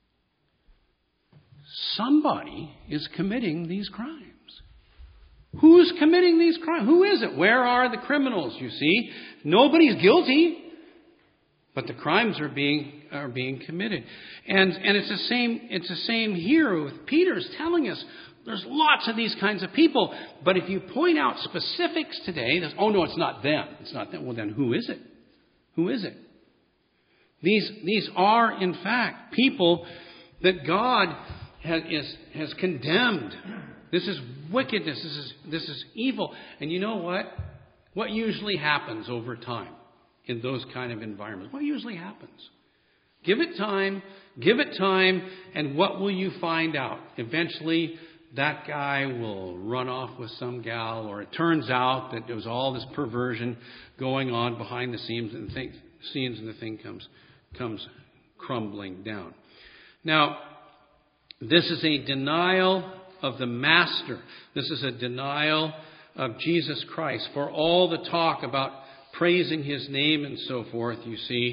Somebody is committing these crimes. Who's committing these crimes? Who is it? Where are the criminals, you see? Nobody's guilty, but the crimes are being committed. And it's the same here with Peter's telling us there's lots of these kinds of people. But if you point out specifics today, oh no, it's not them. It's not them. Well, then who is it? Who is it? These are, in fact, people that God has condemned. This is wickedness. This is evil. And you know what? What usually happens over time in those kind of environments? What usually happens? Give it time, and what will you find out? Eventually, that guy will run off with some gal, or it turns out that there was all this perversion going on behind the scenes, and the thing comes crumbling down. Now, this is a denial of the Master. This is a denial of Jesus Christ. For all the talk about praising His name and so forth, you see,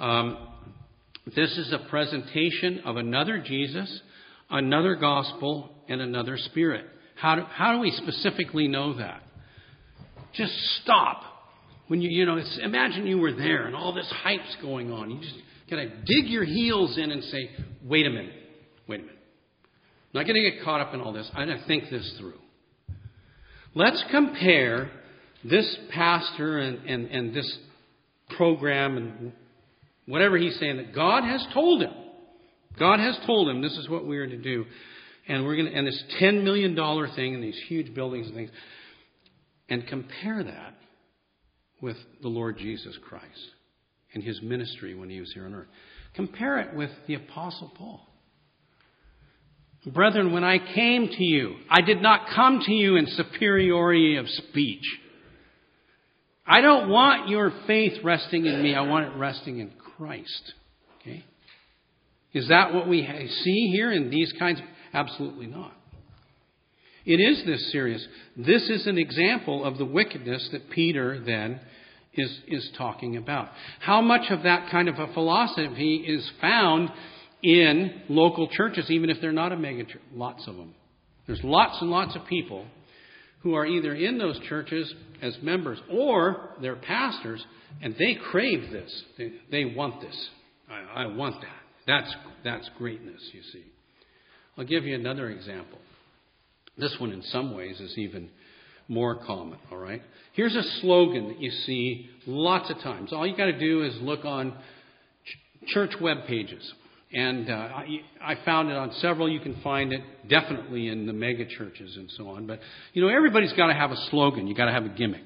this is a presentation of another Jesus, another gospel, and another spirit. How do we specifically know that? Just stop. When imagine you were there and all this hype's going on. You just got to dig your heels in and say, wait a minute. I'm not going to get caught up in all this. I'm going to think this through. Let's compare this pastor and this program and whatever he's saying that God has told him. God has told him this is what we are to do. And this $10 million thing and these huge buildings and things. And compare that with the Lord Jesus Christ and His ministry when He was here on earth. Compare it with the Apostle Paul. Brethren, when I came to you, I did not come to you in superiority of speech. I don't want your faith resting in me. I want it resting in Christ. Okay? Is that what we see here in these kinds? Absolutely not. It is this serious. This is an example of the wickedness that Peter then is talking about. How much of that kind of a philosophy is found in local churches, even if they're not a megachurch? Lots of them. There's lots and lots of people who are either in those churches as members or they're pastors, and they crave this. They want this. I want that. That's greatness, you see. I'll give you another example. This one, in some ways, is even more common, all right? Here's a slogan that you see lots of times. All you got to do is look on church web pages. And I found it on several. You can find it definitely in the mega churches and so on. But, everybody's got to have a slogan. You got to have a gimmick.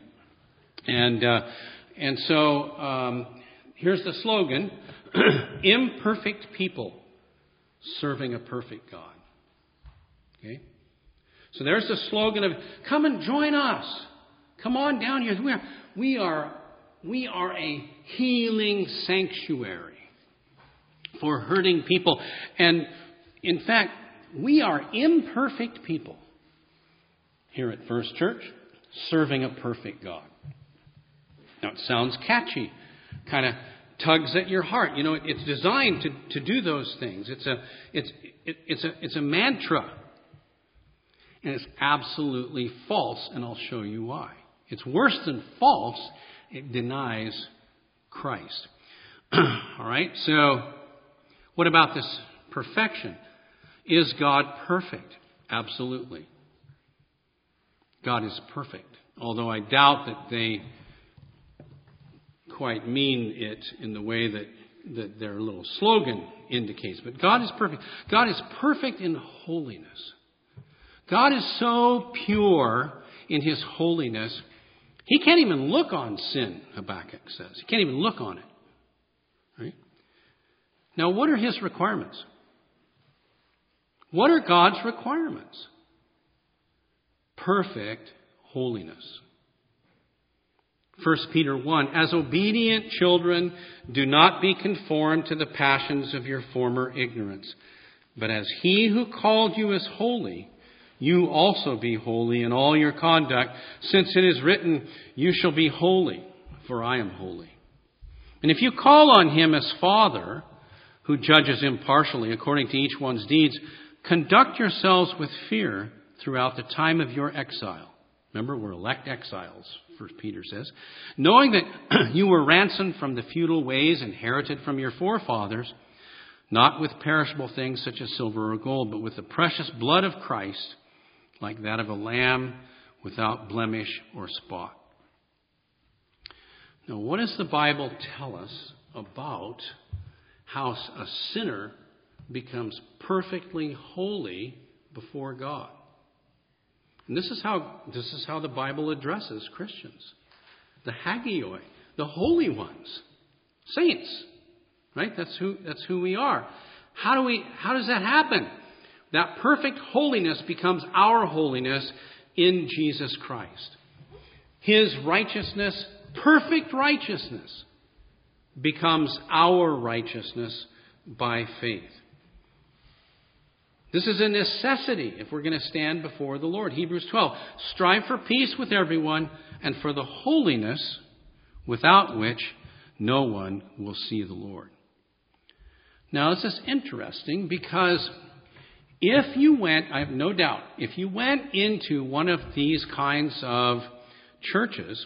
And so here's the slogan: imperfect people serving a perfect God. Okay? So there's the slogan of, come and join us. Come on down here. We are a healing sanctuary for hurting people. And in fact, we are imperfect people here at First Church serving a perfect God. Now, it sounds catchy, kind of tugs at your heart. It's designed to do those things. It's a mantra. And it's absolutely false, and I'll show you why. It's worse than false. It denies Christ. All right, so what about this perfection? Is God perfect? Absolutely. God is perfect, although I doubt that they quite mean it in the way that their little slogan indicates. But God is perfect. God is perfect in holiness. God is so pure in His holiness, He can't even look on sin, Habakkuk says. He can't even look on it. Right? Now, what are His requirements? What are God's requirements? Perfect holiness. 1 Peter 1, as obedient children, do not be conformed to the passions of your former ignorance. But as He who called you is holy, you also be holy in all your conduct, since it is written, you shall be holy, for I am holy. And if you call on Him as Father, who judges impartially according to each one's deeds, conduct yourselves with fear throughout the time of your exile. Remember, we're elect exiles, 1 Peter says. Knowing that you were ransomed from the futile ways inherited from your forefathers, not with perishable things such as silver or gold, but with the precious blood of Christ, like that of a lamb without blemish or spot. Now, what does the Bible tell us about how a sinner becomes perfectly holy before God? And this is how the Bible addresses Christians. The hagioi, the holy ones, saints. Right? That's who we are. How does that happen? That perfect holiness becomes our holiness in Jesus Christ. His righteousness, perfect righteousness, becomes our righteousness by faith. This is a necessity if we're going to stand before the Lord. Hebrews 12. Strive for peace with everyone and for the holiness without which no one will see the Lord. Now, this is interesting because if you went, I have no doubt, if you went into one of these kinds of churches,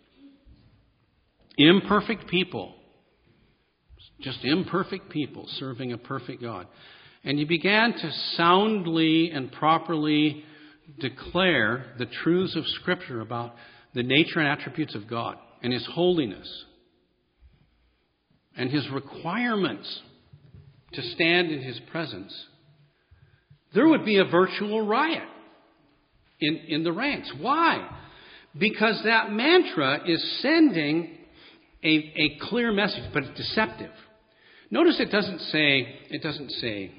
imperfect people, just imperfect people serving a perfect God, and you began to soundly and properly declare the truths of Scripture about the nature and attributes of God and His holiness and His requirements to stand in His presence, there would be a virtual riot in the ranks. Why? Because that mantra is sending a clear message, but it's deceptive. Notice it doesn't say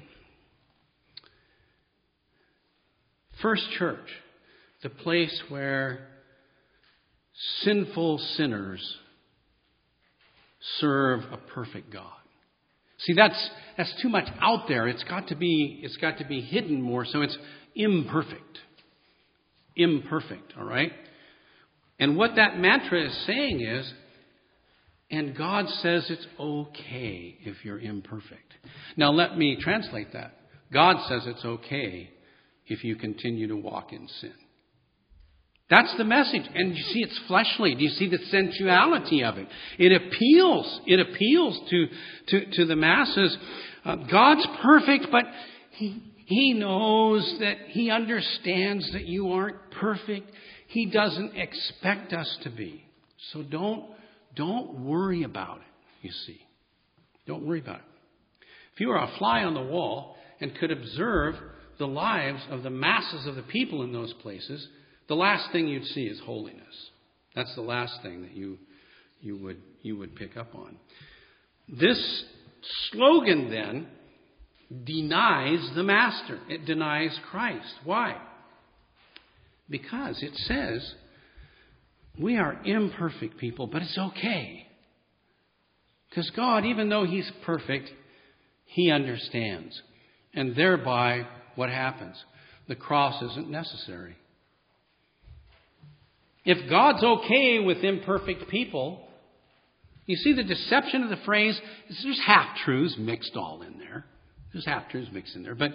First Church, the place where sinful sinners serve a perfect God. See, that's too much out there. It's got to be hidden more, so it's imperfect. Imperfect, all right? And what that mantra is saying is, and God says it's okay if you're imperfect. Now let me translate that. God says it's okay if you continue to walk in sin. That's the message. And you see, it's fleshly. Do you see the sensuality of it? It appeals to the masses. God's perfect, but He knows that He understands that you aren't perfect. He doesn't expect us to be. So don't worry about it, you see. Don't worry about it. If you were a fly on the wall and could observe the lives of the masses of the people in those places, the last thing you'd see is holiness. That's the last thing that you would pick up on. This slogan then denies the Master. It denies Christ. Why? Because it says we are imperfect people, but it's okay. Because God, even though He's perfect, He understands. And thereby, what happens? The cross isn't necessary. If God's okay with imperfect people, you see the deception of the phrase, there's half-truths mixed all in there. There's half-truths mixed in there. But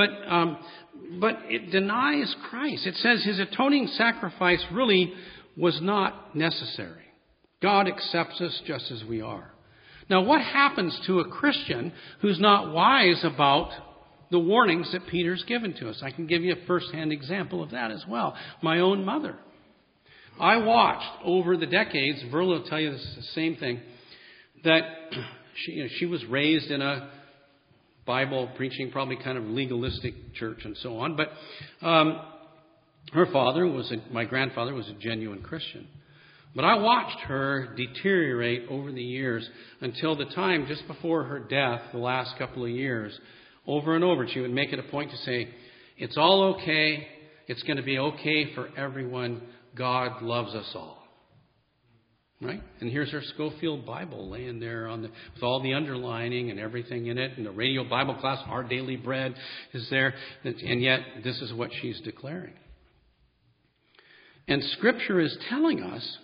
it denies Christ. It says His atoning sacrifice really was not necessary. God accepts us just as we are. Now, what happens to a Christian who's not wise about the warnings that Peter's given to us? I can give you a first-hand example of that as well. My own mother. I watched over the decades, Verla will tell you this is the same thing, that she was raised in a Bible preaching, probably kind of legalistic church and so on. But her father my grandfather was a genuine Christian. But I watched her deteriorate over the years until the time just before her death, the last couple of years, over and over. She would make it a point to say, it's all okay. It's going to be okay for everyone. God loves us all. Right? And here's our Schofield Bible laying there with all the underlining and everything in it. And the radio Bible class, Our Daily Bread, is there. And yet, this is what she's declaring. And Scripture is telling us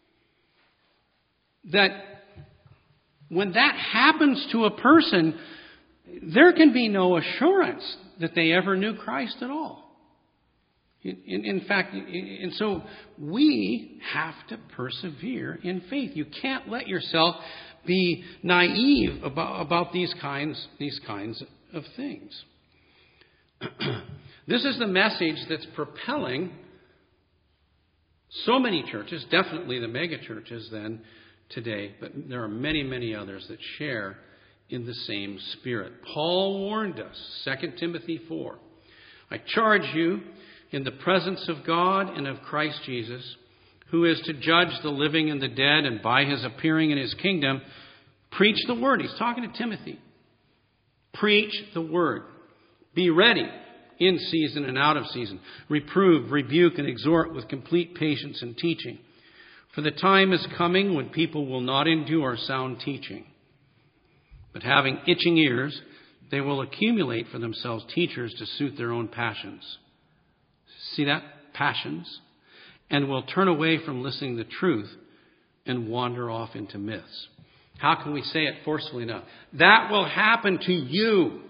that when that happens to a person, there can be no assurance that they ever knew Christ at all. In fact, and so we have to persevere in faith. You can't let yourself be naive about these kinds of things. This is the message that's propelling so many churches, definitely the mega churches then today, but there are many, many others that share in the same spirit. Paul warned us, 2 Timothy 4, I charge you in the presence of God and of Christ Jesus, who is to judge the living and the dead, and by his appearing in his kingdom, preach the word. He's talking to Timothy. Preach the word. Be ready in season and out of season. Reprove, rebuke, and exhort with complete patience and teaching. For the time is coming when people will not endure sound teaching, but having itching ears, they will accumulate for themselves teachers to suit their own passions. See that? Passions. And will turn away from listening to the truth and wander off into myths. How can we say it forcefully enough? That will happen to you.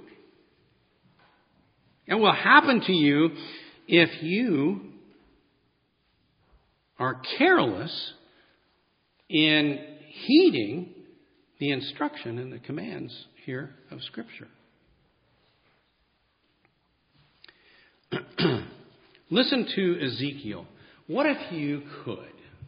It will happen to you if you are careless in heeding the instruction and the commands here of Scripture. Listen to Ezekiel. What if you could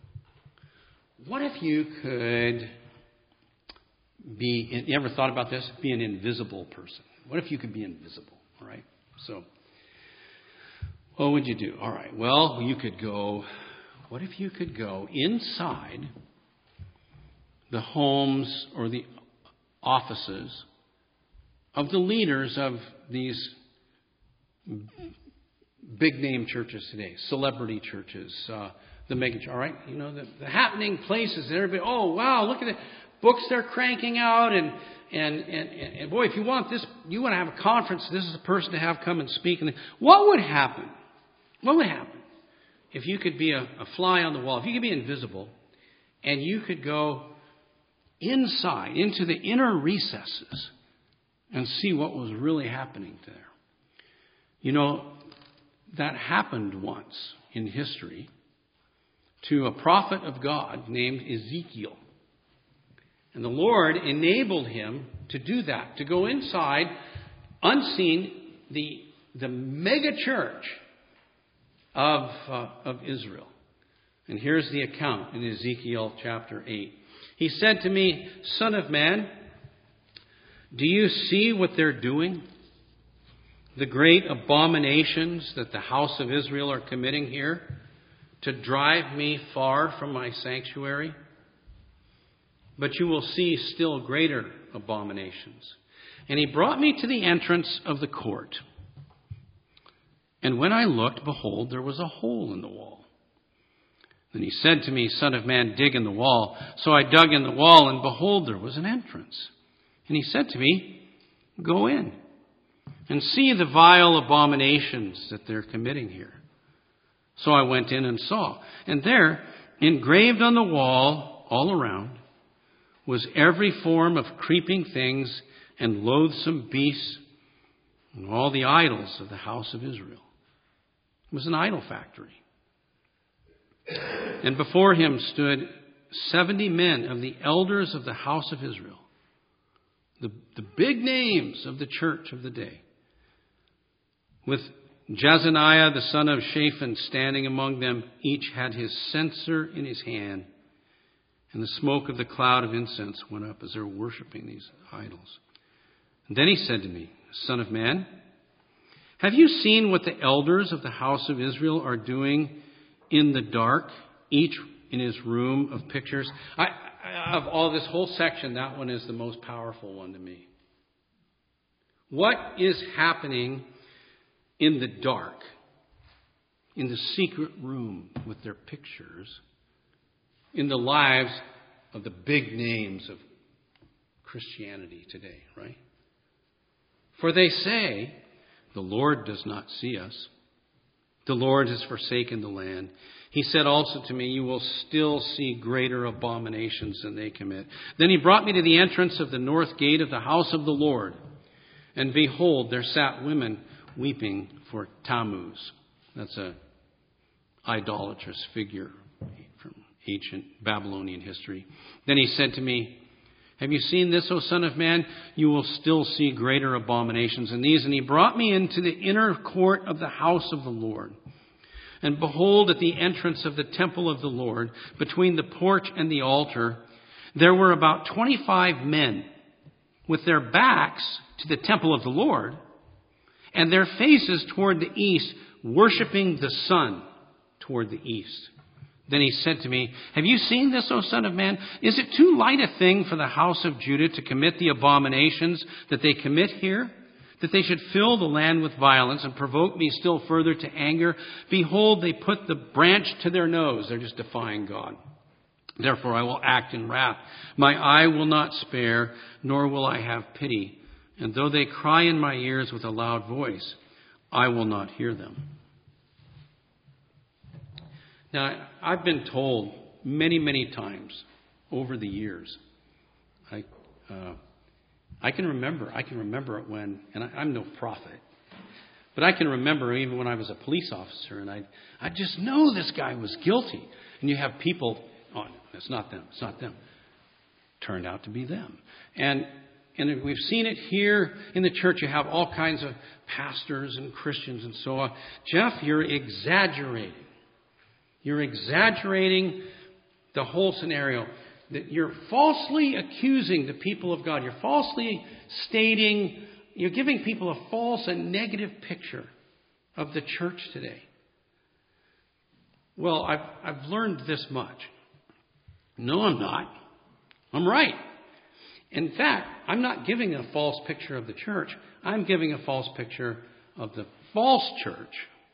be, you ever thought about this? Be an invisible person. What if you could be invisible? All right. So, what would you do? All right. Well, what if you could go inside the homes or the offices of the leaders of these big name churches today, celebrity churches, the mega, all right, the happening places that everybody, oh wow, look at the books they're cranking out, and boy, if you want this, you want to have a conference, this is the person to have come and speak. And what would happen? What would happen if you could be a fly on the wall, if you could be invisible, and you could go inside into the inner recesses and see what was really happening there? That happened once in history to a prophet of God named Ezekiel. And the Lord enabled him to do that, to go inside, unseen, the mega church of Israel. And here's the account in Ezekiel chapter 8. He said to me, Son of man, do you see what they're doing? The great abominations that the house of Israel are committing here to drive me far from my sanctuary? But you will see still greater abominations. And he brought me to the entrance of the court. And when I looked, behold, there was a hole in the wall. Then he said to me, Son of man, dig in the wall. So I dug in the wall, and behold, there was an entrance. And he said to me, Go in and see the vile abominations that they're committing here. So I went in and saw. And there, engraved on the wall, all around, was every form of creeping things and loathsome beasts and all the idols of the house of Israel. It was an idol factory. And before him stood 70 men of the elders of the house of Israel, the big names of the church of the day, with Jezaniah the son of Shaphan standing among them. Each had his censer in his hand, and the smoke of the cloud of incense went up as they were worshiping these idols. And then he said to me, Son of man, have you seen what the elders of the house of Israel are doing in the dark, each in his room of pictures? Of all this whole section, that one is the most powerful one to me. What is happening in the dark, in the secret room with their pictures in the lives of the big names of Christianity today, right? For they say, the Lord does not see us. The Lord has forsaken the land. He said also to me, you will still see greater abominations than they commit. Then he brought me to the entrance of the north gate of the house of the Lord. And behold, there sat women weeping for Tammuz. That's a idolatrous figure from ancient Babylonian history. Then he said to me, have you seen this, O son of man? You will still see greater abominations than these. And he brought me into the inner court of the house of the Lord. And behold, at the entrance of the temple of the Lord, between the porch and the altar, there were about 25 men with their backs to the temple of the Lord and their faces toward the east, worshiping the sun toward the east. Then he said to me, have you seen this, O son of man? Is it too light a thing for the house of Judah to commit the abominations that they commit here? That they should fill the land with violence and provoke me still further to anger? Behold, they put the branch to their nose. They're just defying God. Therefore I will act in wrath. My eye will not spare, nor will I have pity. And though they cry in my ears with a loud voice, I will not hear them. Now, I've been told many, many times over the years, I can remember it when, and I'm no prophet, but I can remember even when I was a police officer, and I just know this guy was guilty. And you have people, oh, it's not them, turned out to be them. And we've seen it here in the church. You have all kinds of pastors and Christians and so on. Jeff, you're exaggerating. You're exaggerating the whole scenario. That you're falsely accusing the people of God. You're falsely stating, you're giving people a false and negative picture of the church today. Well, I've learned this much. No, I'm not. I'm right. In fact, I'm not giving a false picture of the church. I'm giving a false picture of the false church.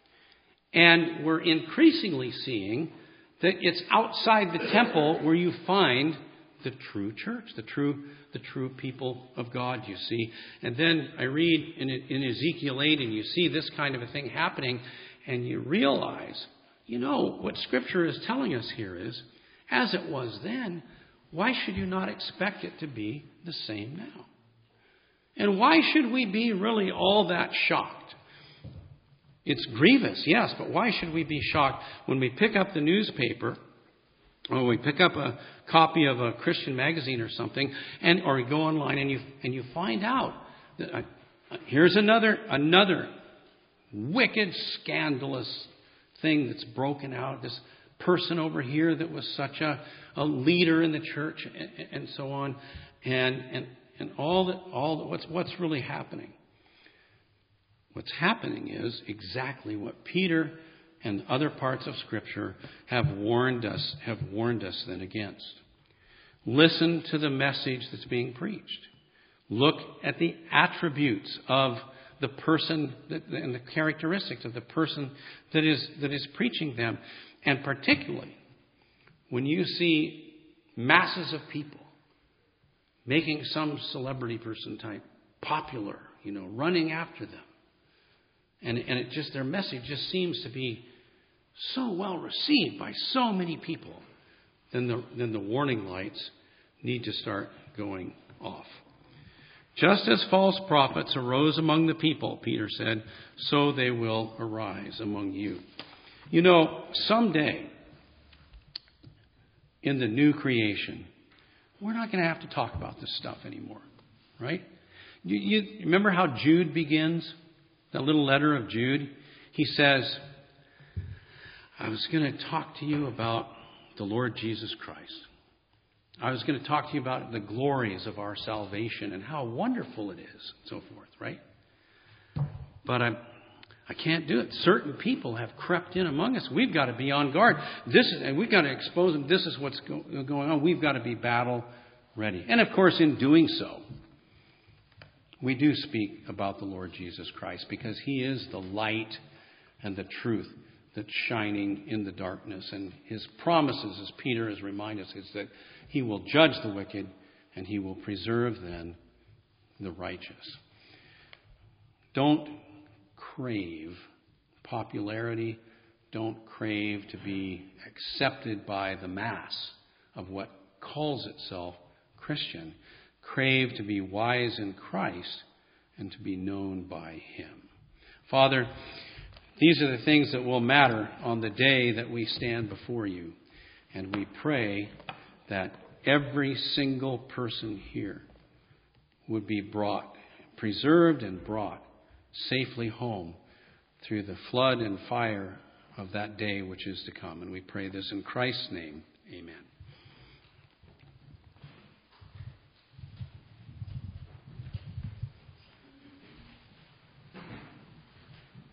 And we're increasingly seeing that it's outside the temple where you find the true church, the true people of God, you see. And then I read in Ezekiel 8, and you see this kind of a thing happening, and you realize, what Scripture is telling us here is, as it was then, why should you not expect it to be the same now? And why should we be really all that shocked? It's grievous, yes, but why should we be shocked when we pick up the newspaper or we pick up a copy of a Christian magazine or something, or we go online and you find out that here's another wicked, scandalous thing that's broken out. This person over here that was such a leader in the church and so on, and what's really happening. What's happening is exactly what Peter and other parts of Scripture have warned us then against. Listen to the message that's being preached. Look at the attributes of the person and the characteristics of the person that is preaching them. And particularly when you see masses of people making some celebrity person type popular, running after them. And it just, their message just seems to be so well received by so many people. Then the warning lights need to start going off. Just as false prophets arose among the people, Peter said, so they will arise among you. Someday in the new creation, we're not going to have to talk about this stuff anymore, right? You remember how Jude begins? That little letter of Jude, he says, I was going to talk to you about the Lord Jesus Christ. I was going to talk to you about the glories of our salvation and how wonderful it is, and so forth, right? But I can't do it. Certain people have crept in among us. We've got to be on guard. And we've got to expose them. This is what's going on. We've got to be battle ready. And of course, in doing so, we do speak about the Lord Jesus Christ because He is the light and the truth that's shining in the darkness. And his promises, as Peter has reminded us, is that he will judge the wicked and he will preserve then the righteous. Don't crave popularity. Don't crave to be accepted by the mass of what calls itself Christian. Crave to be wise in Christ and to be known by him. Father, these are the things that will matter on the day that we stand before you. And we pray that every single person here would be preserved and brought safely home through the flood and fire of that day which is to come. And we pray this in Christ's name. Amen.